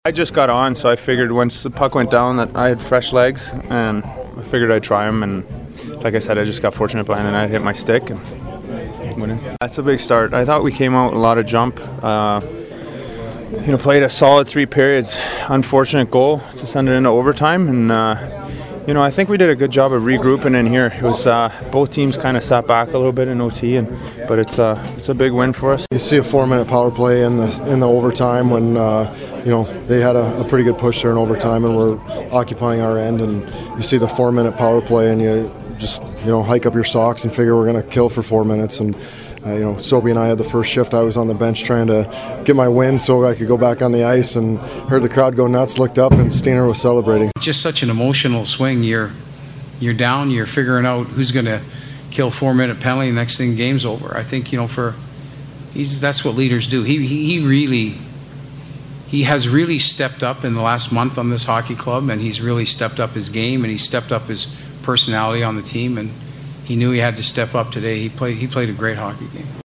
I just got on, so I figured once the puck went down that I had fresh legs, and I figured I'd try them. And like I said, I just got fortunate behind the net, hit my stick, and went in. That's a big start. I thought we came out with a lot of jump. Played a solid 3 periods. Unfortunate goal to send it into overtime, and I think we did a good job of regrouping in here. It was both teams kind of sat back a little bit in OT, but it's a big win for us. You see a 4-minute power play in the overtime when they had a pretty good push there in overtime, and we're occupying our end. And you see the 4-minute power play, and you just hike up your socks and figure we're going to kill for 4 minutes. And Sobey and I had the first shift. I was on the bench trying to get my win so I could go back on the ice, and heard the crowd go nuts, looked up, and Steiner was celebrating. Just such an emotional swing. You're down, you're figuring out who's going to kill 4-minute penalty, next thing game's over. I think that's what leaders do. He has really stepped up in the last month on this hockey club, and he's really stepped up his game, and he's stepped up his personality on the team, and he knew he had to step up today. He played a great hockey game.